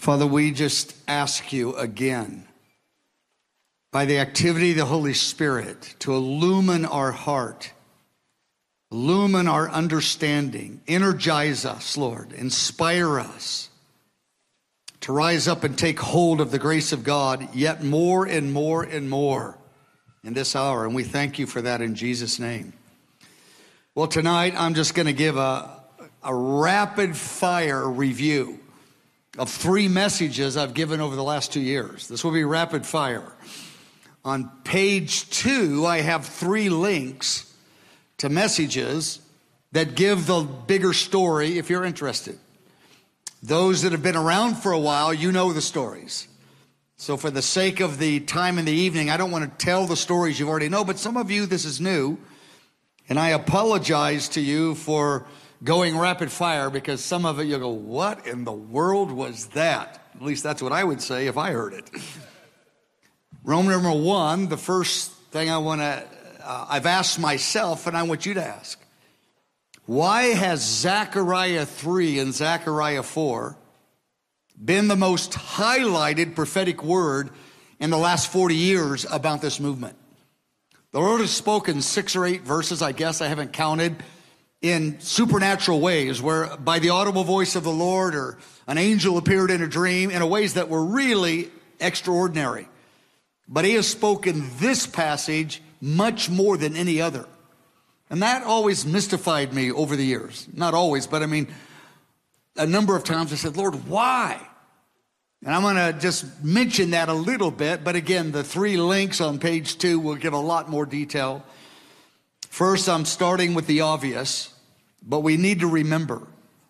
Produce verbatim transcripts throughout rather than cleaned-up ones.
Father, we just ask you again, by the activity of the Holy Spirit, to illumine our heart, illumine our understanding, energize us, Lord, inspire us to rise up and take hold of the grace of God yet more and more and more in this hour. And we thank you for that in Jesus' name. Well, tonight I'm just going to give a, a rapid fire review of three messages I've given over the last two years. This will be rapid fire. On page two, I have three links to messages that give the bigger story if you're interested. Those that have been around for a while, you know the stories. So for the sake of the time in the evening, I don't want to tell the stories you already know, but some of you, this is new. And I apologize to you for going rapid fire, because some of it you'll go, what in the world was that? At least that's what I would say if I heard it. Roman number one, the first thing I want to, uh, I've asked myself and I want you to ask. Why has Zechariah three and Zechariah four been the most highlighted prophetic word in the last forty years about this movement? The Lord has spoken six or eight verses, I guess, I haven't counted, in supernatural ways, where by the audible voice of the Lord or an angel appeared in a dream in ways that were really extraordinary. But he has spoken this passage much more than any other. And that always mystified me over the years. Not always, but I mean, a number of times I said, Lord, why? And I'm going to just mention that a little bit. But again, the three links on page two will give a lot more detail. First, I'm starting with the obvious, but we need to remember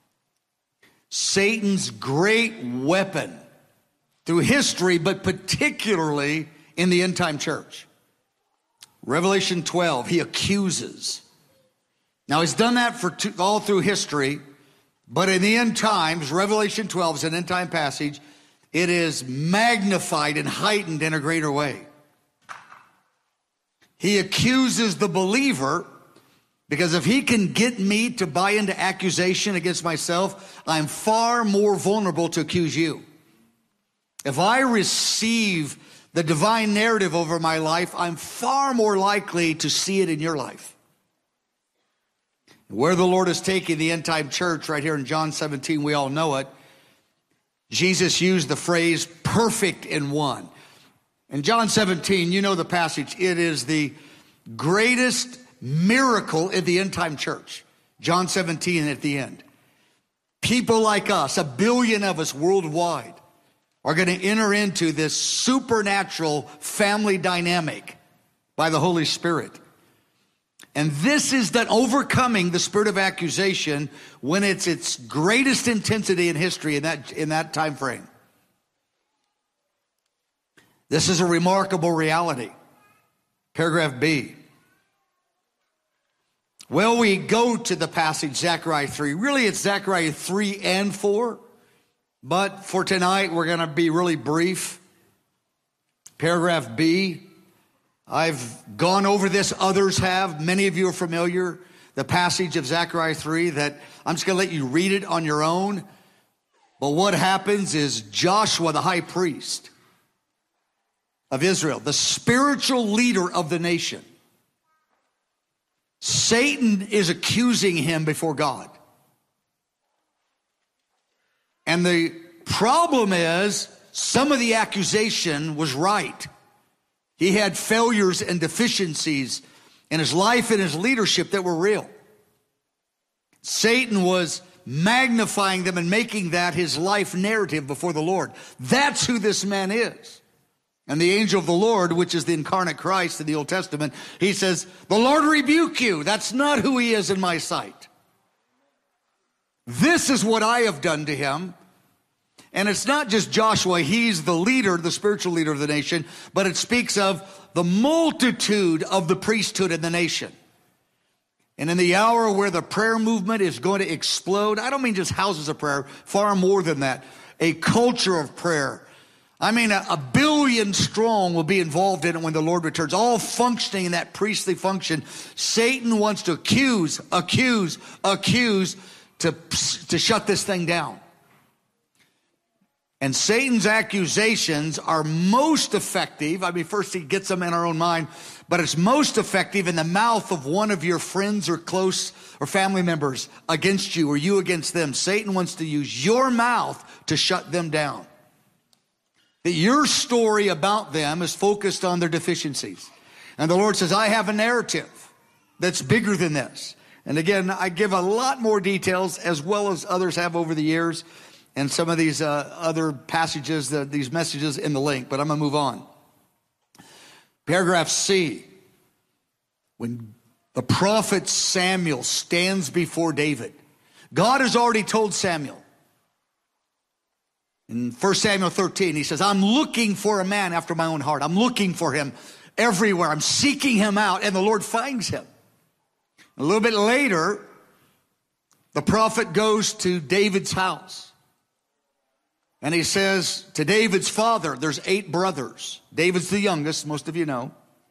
Satan's great weapon through history, but particularly in the end-time church. Revelation twelve, he accuses. Now, he's done that for two, all through history, but in the end times, Revelation twelve is an end-time passage. It is magnified and heightened in a greater way. He accuses the believer, because if he can get me to buy into accusation against myself, I'm far more vulnerable to accuse you. If I receive the divine narrative over my life, I'm far more likely to see it in your life. Where the Lord is taking the end-time church, right here in John seventeen, we all know it. Jesus used the phrase perfect in one. In John seventeen, you know the passage. It is the greatest miracle in the end-time church. John seventeen at the end. People like us, a billion of us worldwide, are going to enter into this supernatural family dynamic by the Holy Spirit. And this is that overcoming the spirit of accusation when it's its greatest intensity in history in that, in that time frame. This is a remarkable reality. Paragraph B. Well, we go to the passage Zechariah three. Really, it's Zechariah three and four. But for tonight, we're going to be really brief. Paragraph B. I've gone over this. Others have. Many of you are familiar. The passage of Zechariah three that I'm just going to let you read it on your own. But what happens is Joshua, the high priest of Israel, the spiritual leader of the nation, Satan is accusing him before God. And the problem is some of the accusation was right. He had failures and deficiencies in his life and his leadership that were real. Satan was magnifying them and making that his life narrative before the Lord. That's who this man is. And the angel of the Lord, which is the incarnate Christ in the Old Testament, he says, the Lord rebuke you. That's not who he is in my sight. This is what I have done to him. And it's not just Joshua. He's the leader, the spiritual leader of the nation, but it speaks of the multitude of the priesthood in the nation. And in the hour where the prayer movement is going to explode, I don't mean just houses of prayer, far more than that, a culture of prayer. I mean, a, a billion strong will be involved in it when the Lord returns, all functioning in that priestly function. Satan wants to accuse, accuse, accuse to, to shut this thing down. And Satan's accusations are most effective. I mean, first he gets them in our own mind, but it's most effective in the mouth of one of your friends or close or family members against you or you against them. Satan wants to use your mouth to shut them down. That your story about them is focused on their deficiencies. And the Lord says, I have a narrative that's bigger than this. And again, I give a lot more details as well as others have over the years. And some of these uh, other passages, the, these messages in the link, but I'm going to move on. Paragraph C, when the prophet Samuel stands before David, God has already told Samuel. In First Samuel thirteen, he says, I'm looking for a man after my own heart. I'm looking for him everywhere. I'm seeking him out, and the Lord finds him. A little bit later, the prophet goes to David's house. And he says to David's father, there's eight brothers. David's the youngest, most of you know.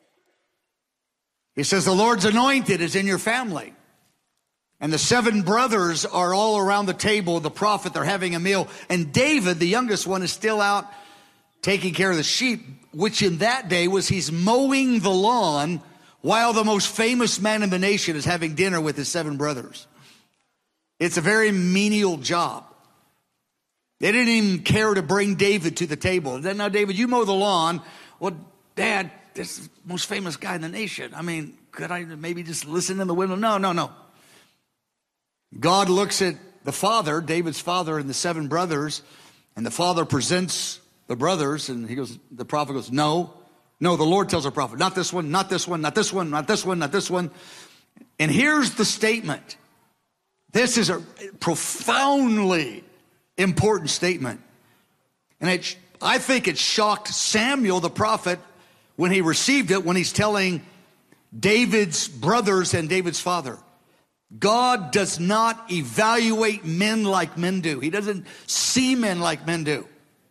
He says, the Lord's anointed is in your family. And the seven brothers are all around the table of the prophet. They're having a meal. And David, the youngest one, is still out taking care of the sheep, which in that day was he's mowing the lawn while the most famous man in the nation is having dinner with his seven brothers. It's a very menial job. They didn't even care to bring David to the table. Then, now, David, you mow the lawn. Well, Dad, this is the most famous guy in the nation. I mean, could I maybe just listen in the window? No, no, no. God looks at the father, David's father, and the seven brothers, and the father presents the brothers, and he goes, the prophet goes, no, no, the Lord tells the prophet, not this one, not this one, not this one, not this one, not this one. And here's the statement. This is a profoundly important statement. And it, I think it shocked Samuel, the prophet, when he received it, when he's telling David's brothers and David's father. God does not evaluate men like men do. He doesn't see men like men do.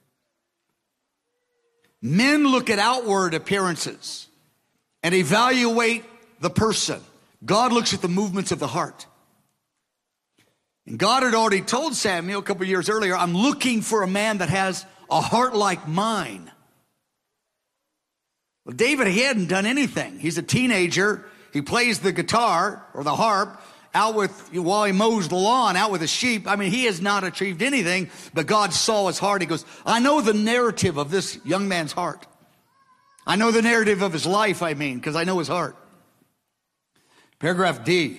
Men look at outward appearances and evaluate the person. God looks at the movements of the heart. And God had already told Samuel a couple of years earlier, I'm looking for a man that has a heart like mine. Well, David, he hadn't done anything. He's a teenager. He plays the guitar or the harp out with, while he mows the lawn, out with the sheep. I mean, he has not achieved anything, but God saw his heart. He goes, I know the narrative of this young man's heart. I know the narrative of his life, I mean, because I know his heart. Paragraph D.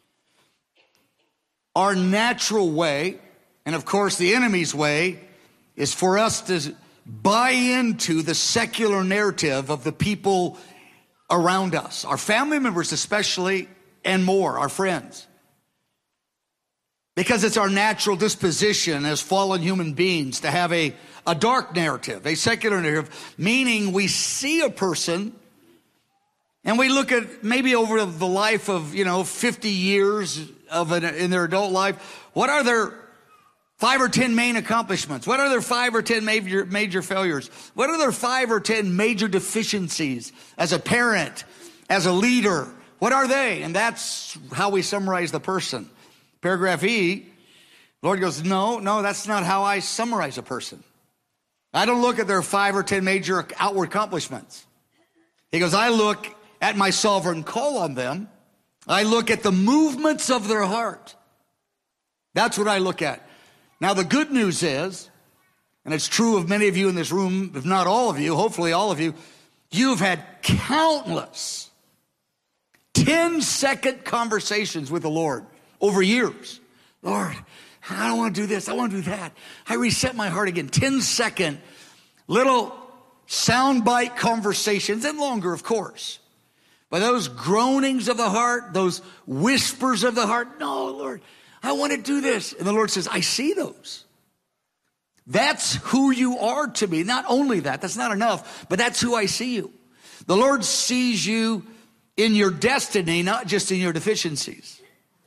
Our natural way, and of course the enemy's way, is for us to buy into the secular narrative of the people around us, our family members especially, and more, our friends. Because it's our natural disposition as fallen human beings to have a, a dark narrative, a secular narrative, meaning we see a person and we look at maybe over the life of, you know, fifty years of an, in their adult life, what are their five or ten main accomplishments? What are their five or ten major, major failures? What are their five or ten major deficiencies as a parent, as a leader? What are they? And that's how we summarize the person. Paragraph E, the Lord goes, no, no, that's not how I summarize a person. I don't look at their five or ten major outward accomplishments. He goes, I look at my sovereign call on them. I look at the movements of their heart. That's what I look at. Now, the good news is, and it's true of many of you in this room, if not all of you, hopefully all of you, you've had countless ten-second conversations with the Lord over years. Lord, I don't want to do this. I want to do that. I reset my heart again. ten-second little soundbite conversations, and longer, of course. But those groanings of the heart, those whispers of the heart, no, Lord, I want to do this. And the Lord says, I see those. That's who you are to me. Not only that, that's not enough, but that's who I see you. The Lord sees you in your destiny, not just in your deficiencies.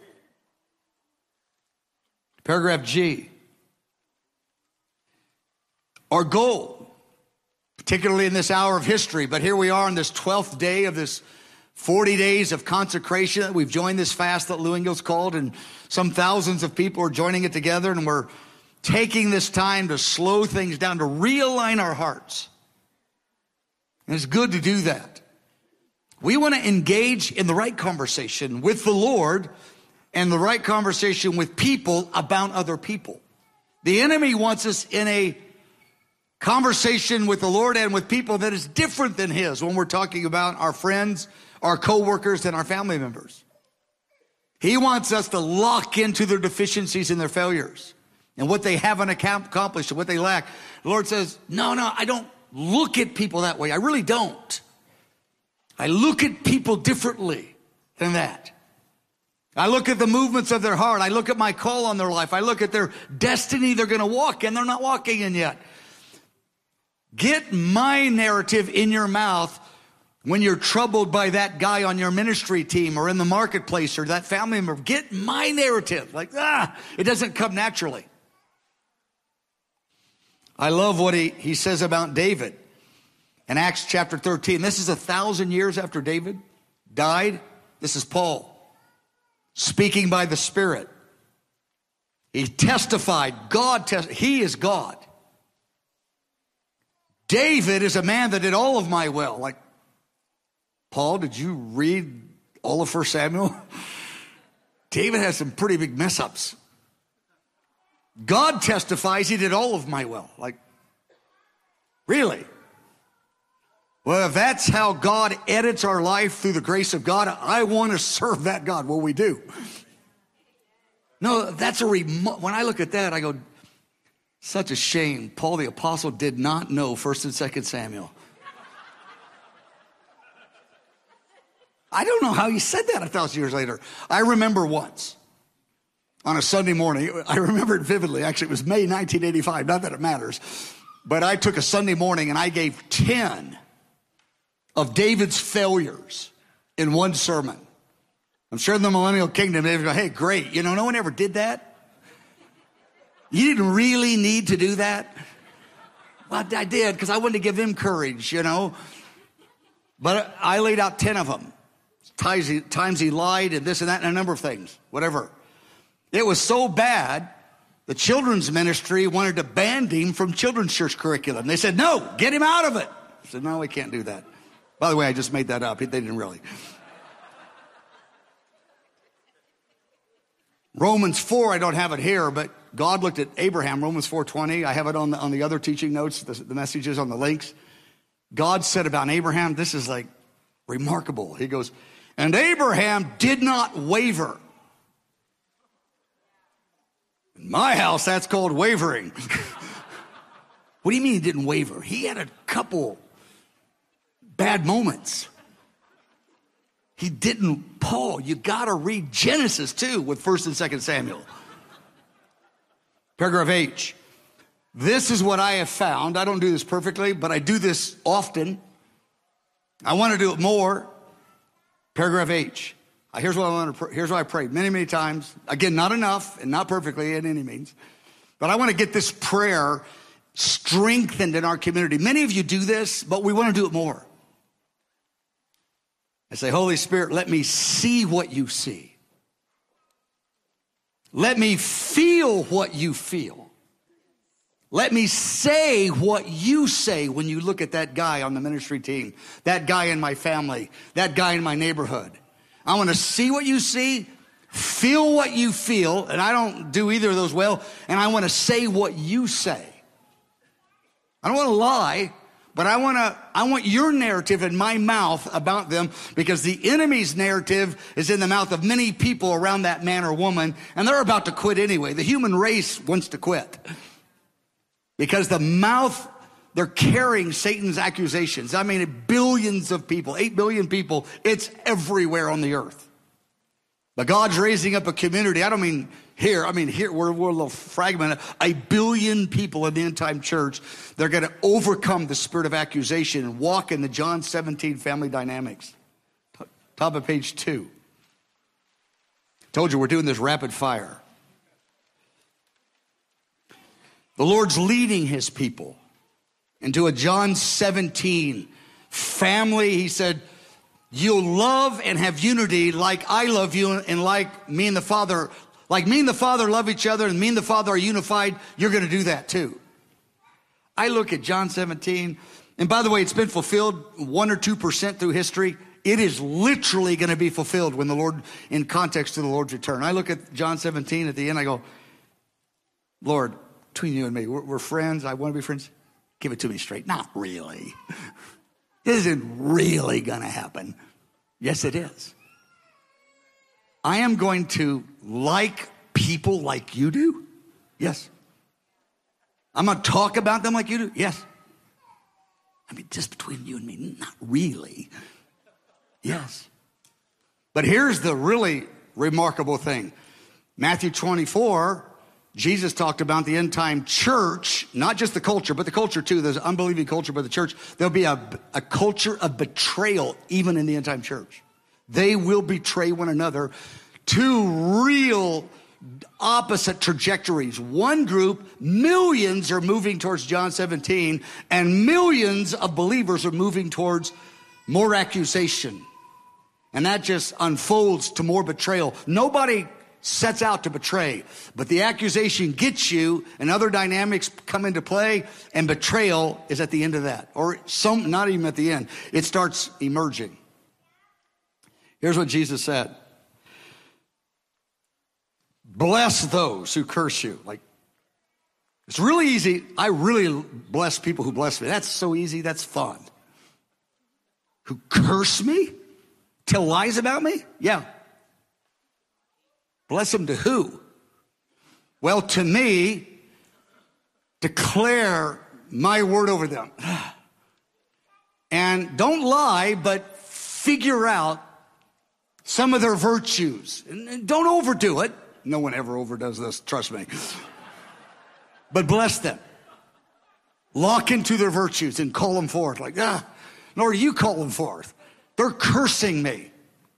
Paragraph G. Our goal, particularly in this hour of history, but here we are on this twelfth day of this forty days of consecration. We've joined this fast that Lou Engel's called, and some thousands of people are joining it together, and we're taking this time to slow things down, to realign our hearts. And it's good to do that. We want to engage in the right conversation with the Lord and the right conversation with people about other people. The enemy wants us in a conversation with the Lord and with people that is different than his when we're talking about our friends, our coworkers, and our family members. He wants us to lock into their deficiencies and their failures and what they haven't accomplished and what they lack. The Lord says, no, no, I don't look at people that way. I really don't. I look at people differently than that. I look at the movements of their heart. I look at my call on their life. I look at their destiny they're going to walk in. They're not walking in yet. Get my narrative in your mouth when you're troubled by that guy on your ministry team or in the marketplace or that family member. Get my narrative. Like, ah, it doesn't come naturally. I love what he, he says about David in Acts chapter thirteen. This is a thousand years after David died. This is Paul speaking by the Spirit. He testified. God, test, he is God. David is a man that did all of my will. Like, Paul, did you read all of First Samuel? David has some pretty big mess ups. God testifies he did all of my will. Like, really? Well, if that's how God edits our life through the grace of God, I want to serve that God. Well, we do. No, that's a remo- when I look at that, I go, such a shame. Paul the Apostle did not know First and Second Samuel. I don't know how he said that a thousand years later. I remember once on a Sunday morning, I remember it vividly. Actually, it was May nineteen eighty-five. Not that it matters. But I took a Sunday morning and I gave ten of David's failures in one sermon. I'm sure in the millennial kingdom, they would go, hey, great. You know, no one ever did that. You didn't really need to do that. Well, I did because I wanted to give them courage, you know. But I laid out ten of them. Times he, times he lied and this and that and a number of things, whatever. It was so bad, the children's ministry wanted to ban him from children's church curriculum. They said, no, get him out of it. I said, no, we can't do that. By the way, I just made that up. They didn't really. Romans four, I don't have it here, but God looked at Abraham, Romans four twenty. I have it on the, on the other teaching notes, the, the messages on the links. God said about Abraham, this is like remarkable. He goes, and Abraham did not waver. In my house, that's called wavering. What do you mean he didn't waver? He had a couple bad moments. He didn't, Paul, you got to read Genesis too with First and Second Samuel. Paragraph H. This is what I have found. I don't do this perfectly, but I do this often. I want to do it more. Paragraph H. Here's what I want to. Here's what I prayed many, many times. Again, not enough and not perfectly in any means, but I want to get this prayer strengthened in our community. Many of you do this, but we want to do it more. I say, Holy Spirit, let me see what you see. Let me feel what you feel. Let me say what you say when you look at that guy on the ministry team, that guy in my family, that guy in my neighborhood. I want to see what you see, feel what you feel, and I don't do either of those well, and I want to say what you say. I don't want to lie, but I want to, I want your narrative in my mouth about them, because the enemy's narrative is in the mouth of many people around that man or woman, and they're about to quit anyway. The human race wants to quit. Because the mouth, they're carrying Satan's accusations. I mean, billions of people, eight billion people, it's everywhere on the earth. But God's raising up a community. I don't mean here, I mean here, we're, we're a little fragmented. A billion people in the end time church, they're going to overcome the spirit of accusation and walk in the John seventeen family dynamics. Top of page two. Told you we're doing this rapid fire. The Lord's leading his people into a John seventeen family. He said, you'll love and have unity like I love you and like me and the Father Like me and the Father love each other and me and the Father are unified, you're going to do that too. I look at John seventeen, and by the way, it's been fulfilled one or two percent through history. It is literally going to be fulfilled when the Lord, in context to the Lord's return. I look at John seventeen at the end, I go, Lord, between you and me, we're, we're friends. I want to be friends. Give it to me straight. Not really. This isn't really going to happen. Yes, it is. I am going to like people like you do. Yes. I'm going to talk about them like you do. Yes. I mean, just between you and me, not really. Yes. But here's the really remarkable thing. Matthew twenty-four, Jesus talked about the end time church, not just the culture, but the culture too. There's unbelieving culture, but the church, there'll be a, a culture of betrayal even in the end time church. They will betray one another. Two real opposite trajectories. One group, millions are moving towards John seventeen, and millions of believers are moving towards more accusation. And that just unfolds to more betrayal. Nobody sets out to betray, but the accusation gets you and other dynamics come into play, and betrayal is at the end of that. Or some, not even at the end. It starts emerging. Here's what Jesus said. Bless those who curse you. Like, it's really easy. I really bless people who bless me. That's so easy. That's fun. Who curse me? Tell lies about me? Yeah. Bless them to who? Well, to me, declare my word over them. And don't lie, but figure out some of their virtues. And don't overdo it. No one ever overdoes this, trust me. But bless them. Lock into their virtues and call them forth. Like, ah, Lord, you call them forth. They're cursing me.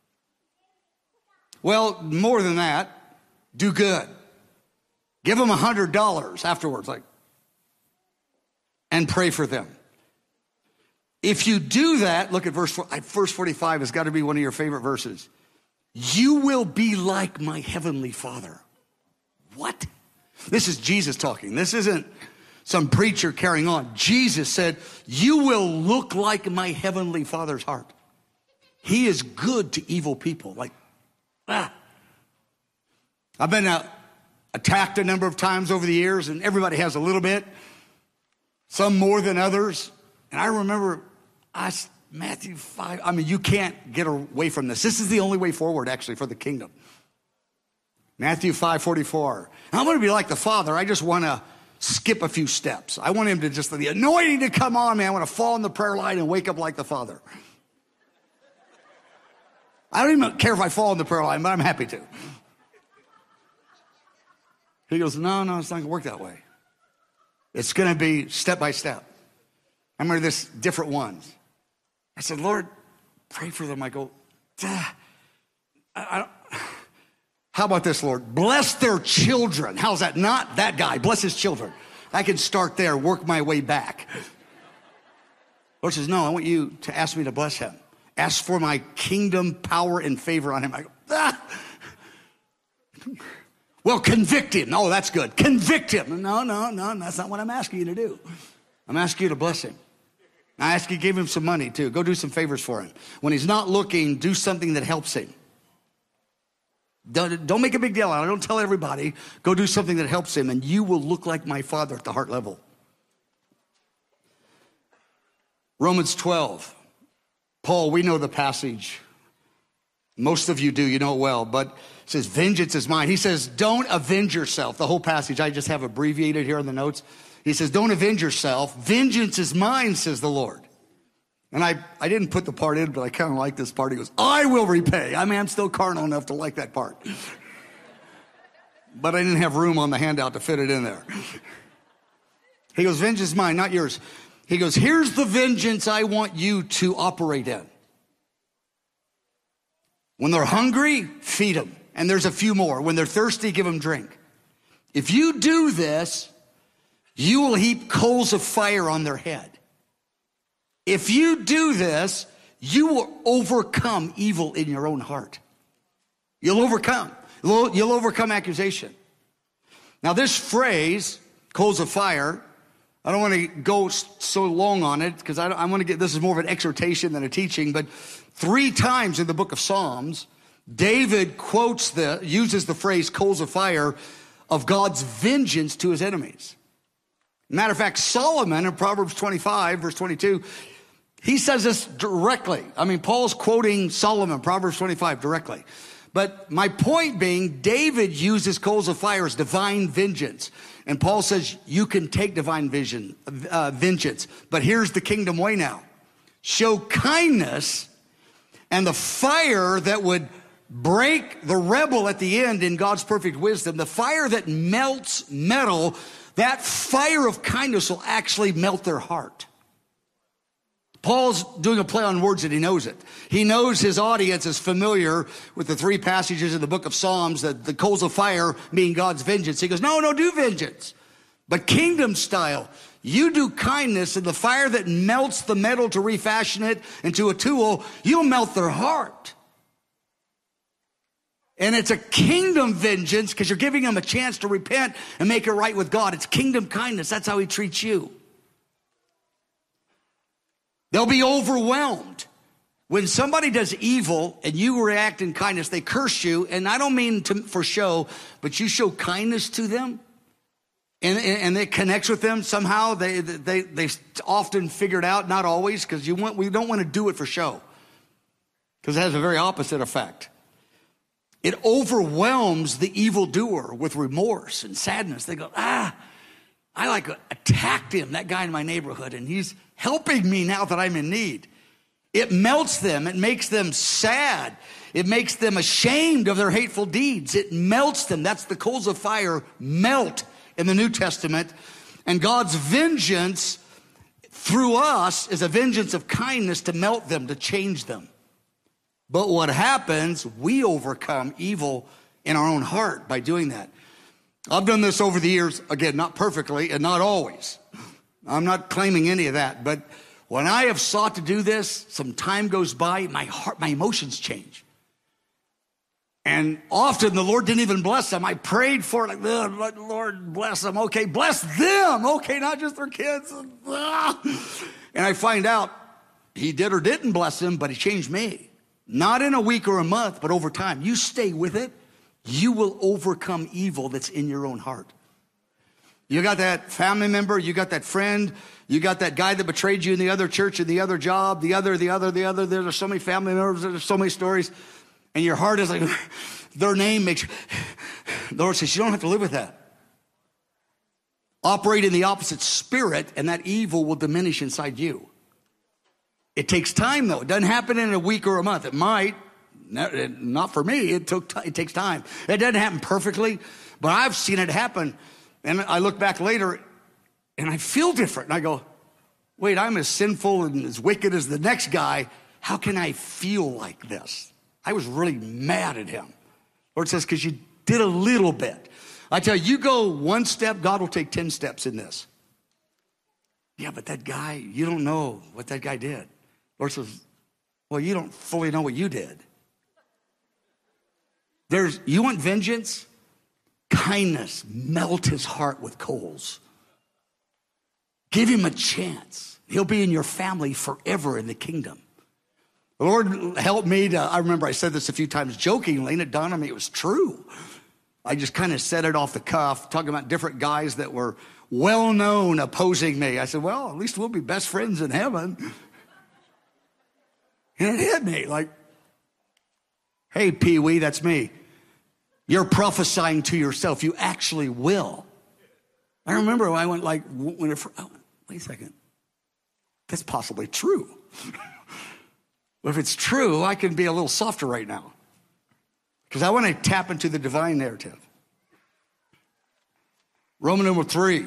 Well, more than that, do good. Give them a hundred dollars afterwards, like, and pray for them. If you do that, look at verse four, verse forty-five has got to be one of your favorite verses. You will be like my heavenly Father. What? This is Jesus talking. This isn't some preacher carrying on. Jesus said, you will look like my heavenly Father's heart. He is good to evil people. Like, ah. I've been uh, attacked a number of times over the years, and everybody has a little bit, some more than others. And I remember I, Matthew five, I mean, you can't get away from this. This is the only way forward, actually, for the kingdom. Matthew five forty-four. I want to be like the Father. I just want to skip a few steps. I want him to just, the anointing to come on me. I want to fall in the prayer line and wake up like the Father. I don't even care if I fall in the prayer line, but I'm happy to. He goes, no, no, it's not going to work that way. It's going to be step by step. I remember this different ones. I said, Lord, pray for them. I go, ah, I, I don't, how about this, Lord? Bless their children. How's that? Not that guy. Bless his children. I can start there, work my way back. Lord says, no, I want you to ask me to bless him. Ask for my kingdom, power, and favor on him. I go, ah. Well, convict him. Oh, that's good. Convict him. No, no, no, that's not what I'm asking you to do. I'm asking you to bless him. I ask you to give him some money, too. Go do some favors for him. When he's not looking, do something that helps him. Don't, don't make a big deal out of it. Don't tell everybody. Go do something that helps him, and you will look like my Father at the heart level. Romans twelve. Paul, we know the passage. Most of you do, you know it well, but it says, vengeance is mine. He says, don't avenge yourself. The whole passage, I just have abbreviated here in the notes. He says, don't avenge yourself. Vengeance is mine, says the Lord. And I, I didn't put the part in, but I kind of like this part. He goes, I will repay. I mean, I'm still carnal enough to like that part. But I didn't have room on the handout to fit it in there. He goes, vengeance is mine, not yours. He goes, here's the vengeance I want you to operate in. When they're hungry, feed them. And there's a few more. When they're thirsty, give them drink. If you do this, you will heap coals of fire on their head. If you do this, you will overcome evil in your own heart. You'll overcome. You'll, you'll overcome accusation. Now this phrase, coals of fire, I don't want to go so long on it because I, I want to get, this is more of an exhortation than a teaching, but three times in the book of Psalms, David quotes the, uses the phrase coals of fire of God's vengeance to his enemies. Matter of fact, Solomon in Proverbs twenty-five, verse twenty-two, he says this directly. I mean, Paul's quoting Solomon, Proverbs twenty-five, directly. But my point being, David uses coals of fire as divine vengeance. And Paul says you can take divine vision, uh, vengeance. But here's the kingdom way now. Show kindness, and the fire that would break the rebel at the end in God's perfect wisdom, the fire that melts metal, that fire of kindness will actually melt their heart. Paul's doing a play on words and he knows it. He knows his audience is familiar with the three passages in the book of Psalms, that the coals of fire mean God's vengeance. He goes, no, no, do vengeance. But kingdom style, you do kindness, and the fire that melts the metal to refashion it into a tool, you'll melt their heart. And it's a kingdom vengeance because you're giving them a chance to repent and make it right with God. It's kingdom kindness. That's how he treats you. They'll be overwhelmed. When somebody does evil and you react in kindness, they curse you. And I don't mean to, for show, but you show kindness to them. And, and it connects with them somehow. They, they, they often figure it out, not always, because you want, we don't want to do it for show. Because it has a very opposite effect. It overwhelms the evildoer with remorse and sadness. They go, ah, I like attacked him, that guy in my neighborhood, and he's helping me now that I'm in need. It melts them. It makes them sad. It makes them ashamed of their hateful deeds. It melts them. That's the coals of fire melt in the New Testament. And God's vengeance through us is a vengeance of kindness to melt them, to change them. But what happens, we overcome evil in our own heart by doing that. I've done this over the years, again, not perfectly and not always. I'm not claiming any of that. But when I have sought to do this, some time goes by, my heart, my emotions change. And often the Lord didn't even bless them. I prayed for it, like, Lord, bless them. Okay, bless them. Okay, not just their kids. And I find out he did or didn't bless them, but he changed me. Not in a week or a month, but over time. You stay with it, you will overcome evil that's in your own heart. You got that family member, you got that friend, you got that guy that betrayed you in the other church, in the other job, the other, the other, the other. There's so many family members, there's so many stories. And your heart is like, their name makes, the Lord says, you don't have to live with that. Operate in the opposite spirit, and that evil will diminish inside you. It takes time, though. It doesn't happen in a week or a month. It might. Not for me. It took. It takes time. It doesn't happen perfectly, but I've seen it happen. And I look back later, and I feel different. And I go, wait, I'm as sinful and as wicked as the next guy. How can I feel like this? I was really mad at him. Lord says, because you did a little bit. I tell you, you go one step, God will take ten steps in this. Yeah, but that guy, you don't know what that guy did. Lord says, well, you don't fully know what you did. There's, you want vengeance? Kindness. Melt his heart with coals. Give him a chance. He'll be in your family forever in the kingdom. The Lord helped me to, I remember I said this a few times jokingly, and it dawned on me it was true. I just kind of said it off the cuff, talking about different guys that were well-known opposing me. I said, well, at least we'll be best friends in heaven. And it hit me like, hey, Pee Wee, that's me. You're prophesying to yourself. You actually will. I remember when I went like, when it, oh, wait a second. That's possibly true. Well, if it's true, I can be a little softer right now. Because I want to tap into the divine narrative. Roman number three.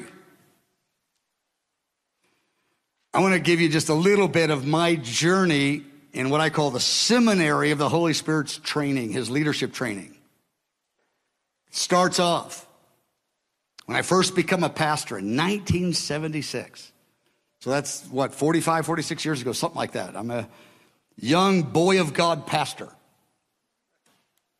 I want to give you just a little bit of my journey in what I call the seminary of the Holy Spirit's training, his leadership training. It starts off when I first become a pastor in nineteen seventy-six. So that's what, forty-five, forty-six years ago, something like that. I'm a young boy of God pastor.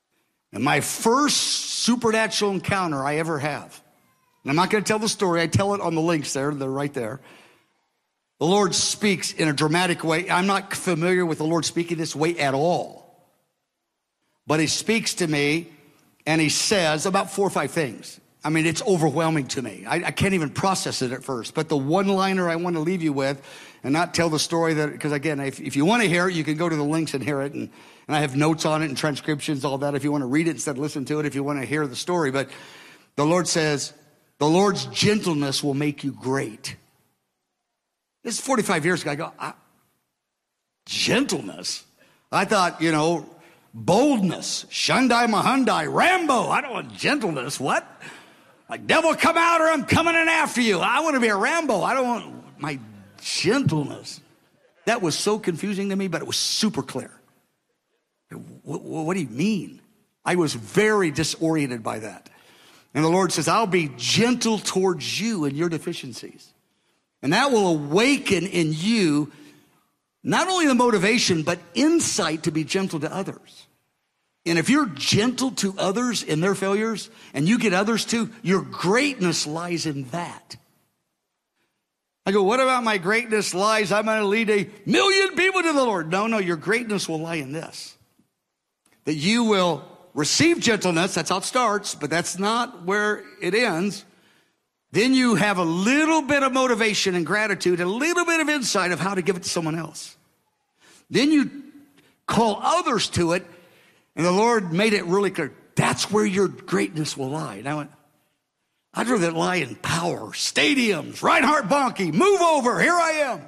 And my first supernatural encounter I ever have, and I'm not going to tell the story, I tell it on the links there, they're right there. The Lord speaks in a dramatic way. I'm not familiar with the Lord speaking this way at all. But he speaks to me and he says about four or five things. I mean, it's overwhelming to me. I, I can't even process it at first. But the one-liner I want to leave you with and not tell the story that, because again, if, if you want to hear it, you can go to the links and hear it. And, and I have notes on it and transcriptions, all that. If you want to read it instead of listen to it, if you want to hear the story. But the Lord says, the Lord's gentleness will make you great. This is forty-five years ago. I go, I, gentleness? I thought, you know, boldness, Shundai Mahundai, Rambo. I don't want gentleness. What? Like, devil, come out or I'm coming in after you. I want to be a Rambo. I don't want my gentleness. That was so confusing to me, but it was super clear. What, what do you mean? I was very disoriented by that. And the Lord says, I'll be gentle towards you and your deficiencies. And that will awaken in you not only the motivation, but insight to be gentle to others. And if you're gentle to others in their failures, and you get others to, your greatness lies in that. I go, what about my greatness lies? I'm going to lead a million people to the Lord. No, no, your greatness will lie in this. That you will receive gentleness, that's how it starts, but that's not where it ends. Then you have a little bit of motivation and gratitude, a little bit of insight of how to give it to someone else. Then you call others to it, and the Lord made it really clear. That's where your greatness will lie. And I went, I'd rather lie in power, stadiums, Reinhard Bonnke, move over, here I am.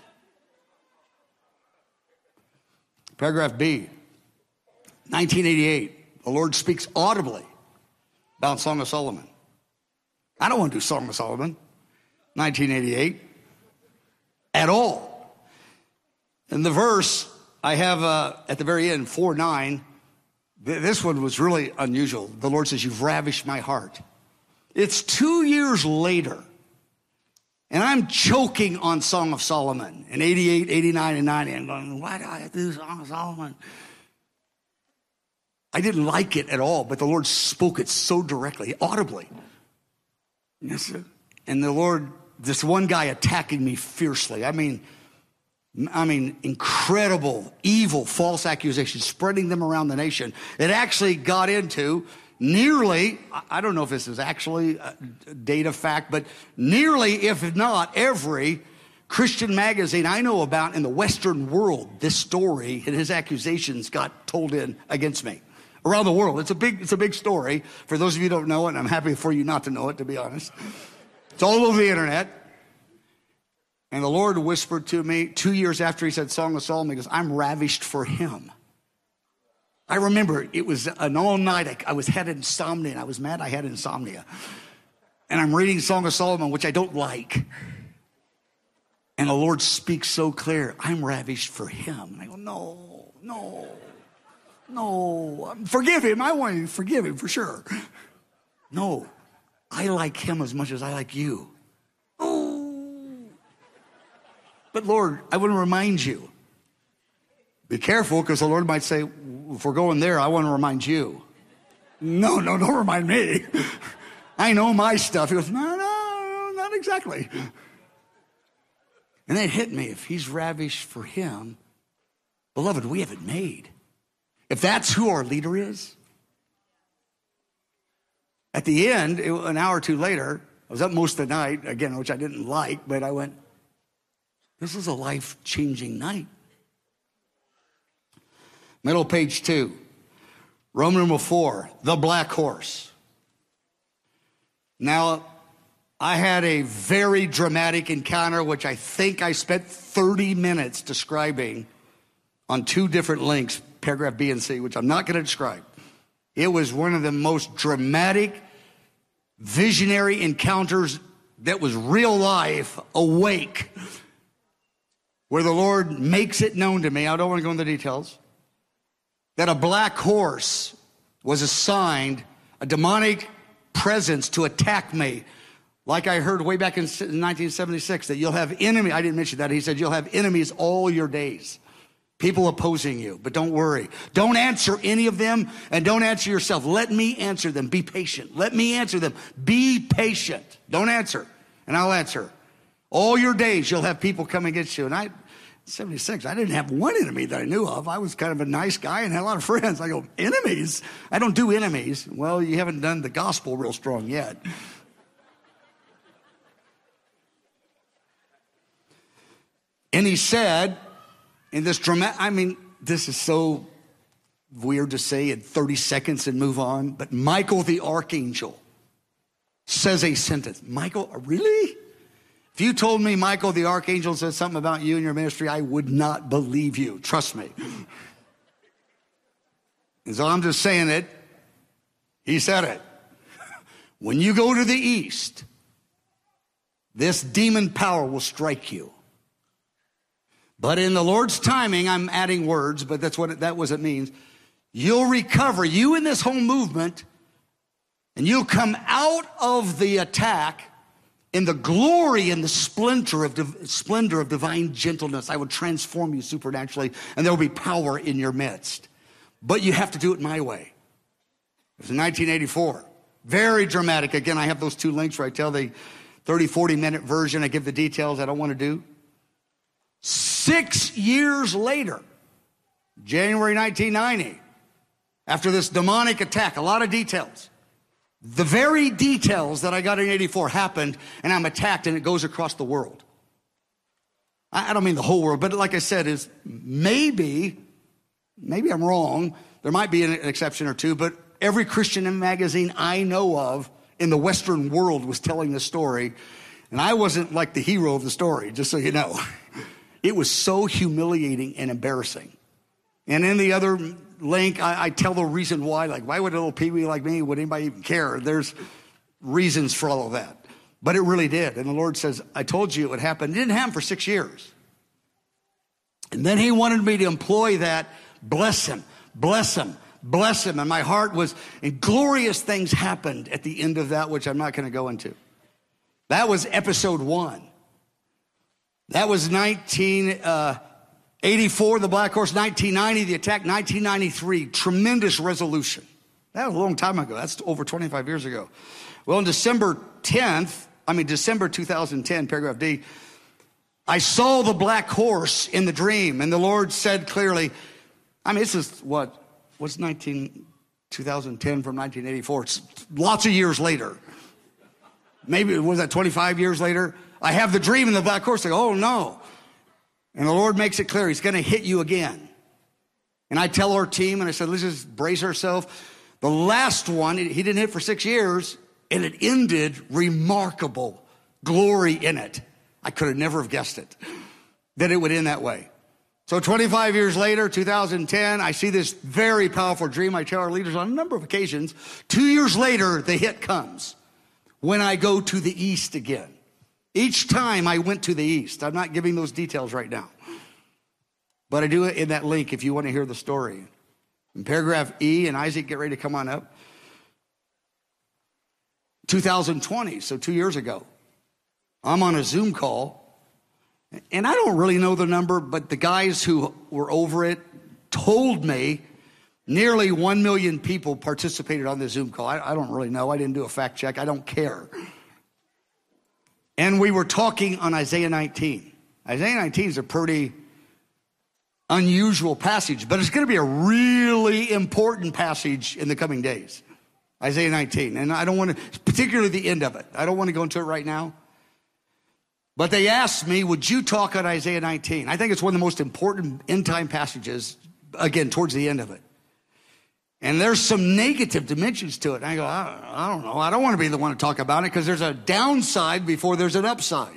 Paragraph B, nineteen eighty-eight, the Lord speaks audibly about Song of Solomon. I don't want to do Song of Solomon, nineteen eighty-eight, at all. And the verse I have uh, at the very end, four nine, th- this one was really unusual. The Lord says, you've ravished my heart. It's two years later, and I'm choking on Song of Solomon in eighty-eight, eighty-nine, and ninety. I'm going, why do I have to do Song of Solomon? I didn't like it at all, but the Lord spoke it so directly, audibly. Yes, and the Lord, this one guy attacking me fiercely. I mean, I mean, incredible, evil, false accusations, spreading them around the nation. It actually got into nearly, I don't know if this is actually a data fact, but nearly, if not every Christian magazine I know about in the Western world, this story and his accusations got told in against me. Around the world. It's a big, it's a big story. For those of you who don't know it, and I'm happy for you not to know it, to be honest. It's all over the internet. And the Lord whispered to me two years after he said Song of Solomon, he goes, I'm ravished for him. I remember it was an all night, I, I was had insomnia, and I was mad I had insomnia. And I'm reading Song of Solomon, which I don't like. And the Lord speaks so clear, I'm ravished for him. And I go, no, no. No, forgive him. I want you to forgive him for sure. No, I like him as much as I like you. Oh. But Lord, I want to remind you. Be careful, because the Lord might say, if we're going there, I want to remind you. No, no, don't remind me. I know my stuff. He goes, no, no, not exactly. And it hit me. If he's ravished for him, beloved, we have it made. If that's who our leader is. At the end, it, an hour or two later, I was up most of the night, again, which I didn't like, but I went, this is a life-changing night. Middle page two, Roman number four, the black horse. Now, I had a very dramatic encounter, which I think I spent thirty minutes describing on two different links, paragraph B and C, which I'm not going to describe. It was one of the most dramatic, visionary encounters that was real life, awake, where the Lord makes it known to me. I don't want to go into the details. That a black horse was assigned a demonic presence to attack me. Like I heard way back in nineteen seventy-six, that you'll have enemies. I didn't mention that. He said, you'll have enemies all your days. People opposing you, but don't worry. Don't answer any of them, and don't answer yourself. Let me answer them. Be patient. Let me answer them. Be patient. Don't answer, and I'll answer. All your days you'll have people come against you. And I, seventy-six, I didn't have one enemy that I knew of. I was kind of a nice guy and had a lot of friends. I go, enemies? I don't do enemies. Well, you haven't done the gospel real strong yet. And he said, in this dramatic, I mean, this is so weird to say in thirty seconds and move on, but Michael the archangel says a sentence. Michael, really? If you told me Michael the archangel said something about you and your ministry, I would not believe you. Trust me. And so I'm just saying it. He said it. When you go to the east, this demon power will strike you. But in the Lord's timing, I'm adding words, but that's what it, that was it means. You'll recover, you in this whole movement, and you'll come out of the attack in the glory and the splendor of div- splendor of divine gentleness. I will transform you supernaturally, and there will be power in your midst. But you have to do it my way. It was in nineteen eighty-four. Very dramatic. Again, I have those two links where I tell the thirty, forty minute version. I give the details I don't want to do. Six years later, January nineteen ninety, after this demonic attack, a lot of details. The very details that I got in eighty-four happened, and I'm attacked, and it goes across the world. I don't mean the whole world, but like I said, is maybe, maybe I'm wrong. There might be an exception or two, but every Christian magazine I know of in the Western world was telling this story, and I wasn't like the hero of the story, just so you know. It was so humiliating and embarrassing. And in the other link, I, I tell the reason why. Like, why would a little peewee like me, would anybody even care? There's reasons for all of that. But it really did. And the Lord says, I told you it would happen. It didn't happen for six years. And then he wanted me to employ that, bless him, bless him, bless him. And my heart was, and glorious things happened at the end of that, which I'm not going to go into. That was episode one. That was nineteen eighty-four, the Black Horse, nineteen ninety, the attack, nineteen ninety-three, tremendous resolution. That was a long time ago. That's over twenty-five years ago. Well, on December tenth, I mean, December two thousand ten, paragraph D, I saw the Black Horse in the dream, and the Lord said clearly, I mean, this is what, what's nineteen, two thousand ten from nineteen eighty-four? It's lots of years later. Maybe, was that twenty-five years later? I have the dream in the Black Horse. I go, oh no. And the Lord makes it clear, he's going to hit you again. And I tell our team, and I said, let's just brace ourselves. The last one, he didn't hit for six years, and it ended remarkable glory in it. I could have never have guessed it, that it would end that way. So twenty-five years later, two thousand ten, I see this very powerful dream. I tell our leaders on a number of occasions. Two years later, the hit comes when I go to the east again. Each time I went to the east. I'm not giving those details right now. But I do it in that link if you want to hear the story. In paragraph E, and Isaac, get ready to come on up. two thousand twenty, so two years ago. I'm on a Zoom call. And I don't really know the number, but the guys who were over it told me nearly one million people participated on the Zoom call. I, I don't really know. I didn't do a fact check. I don't care. And we were talking on Isaiah nineteen. Isaiah nineteen is a pretty unusual passage, but it's going to be a really important passage in the coming days. Isaiah nineteen. And I don't want to, particularly the end of it. I don't want to go into it right now. But they asked me, would you talk on Isaiah nineteen? I think it's one of the most important end time passages, again, towards the end of it. And there's some negative dimensions to it. And I go, I, I don't know. I don't want to be the one to talk about it because there's a downside before there's an upside.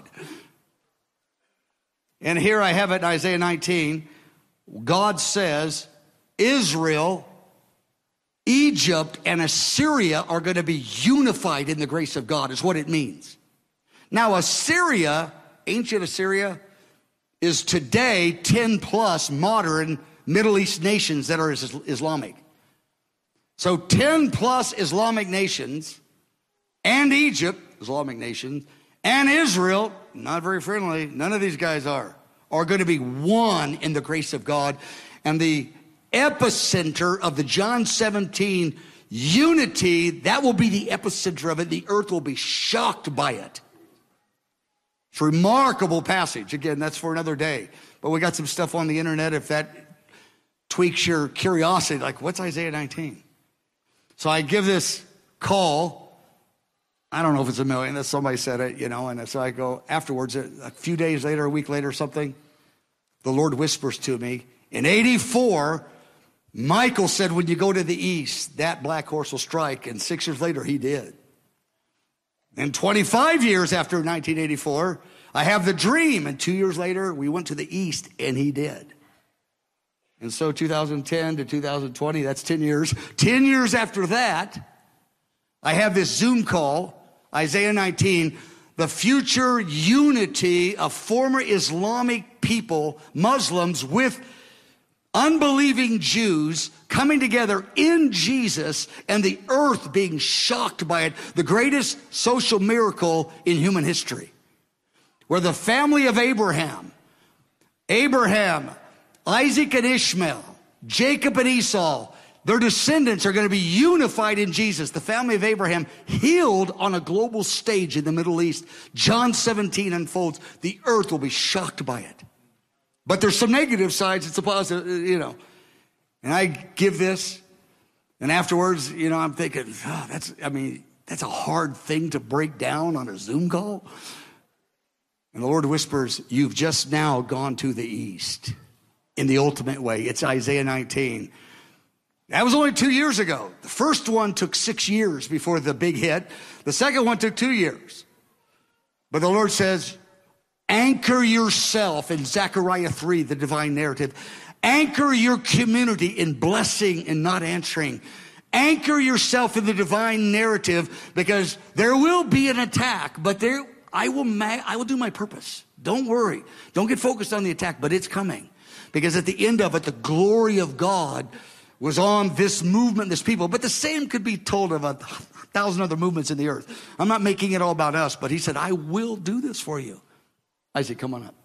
And here I have it in Isaiah nineteen. God says, Israel, Egypt, and Assyria are going to be unified in the grace of God, is what it means. Now, Assyria, ancient Assyria, is today ten plus modern Middle East nations that are Islamic. So ten plus Islamic nations, and Egypt, Islamic nations, and Israel, not very friendly, none of these guys are, are going to be one in the grace of God. And the epicenter of the John seventeen unity, that will be the epicenter of it. The earth will be shocked by it. It's a remarkable passage. Again, that's for another day. But we got some stuff on the internet if that tweaks your curiosity, like what's Isaiah nineteen? So I give this call. I don't know if it's a million. That somebody said it, you know. And so I go afterwards, a few days later, a week later, something. The Lord whispers to me, in eighty-four, Michael said, when you go to the east, that black horse will strike. And six years later, he did. And twenty-five years after nineteen eighty-four, I have the dream. And two years later, we went to the east, and he did. And so two thousand ten to two thousand twenty, that's ten years. ten years after that, I have this Zoom call, Isaiah nineteen, the future unity of former Islamic people, Muslims, with unbelieving Jews coming together in Jesus and the earth being shocked by it. The greatest social miracle in human history. Where the family of Abraham, Abraham, Isaac and Ishmael, Jacob and Esau, their descendants are going to be unified in Jesus. The family of Abraham healed on a global stage in the Middle East. John seventeen unfolds. The earth will be shocked by it. But there's some negative sides. It's a positive, you know. And I give this, and afterwards, you know, I'm thinking, oh, that's, I mean, that's a hard thing to break down on a Zoom call. And the Lord whispers, you've just now gone to the east in the ultimate way. It's Isaiah nineteen. That was only two years ago. The first one took six years before the big hit. The second one took two years. But the Lord says, anchor yourself in Zechariah three, the divine narrative. Anchor your community in blessing and not answering. Anchor yourself in the divine narrative, because there will be an attack, but there I will ma- I will do my purpose. Don't worry. Don't get focused on the attack, but it's coming. Because at the end of it, the glory of God was on this movement, this people. But the same could be told of a thousand other movements in the earth. I'm not making it all about us, but he said, I will do this for you. Isaac, come on up.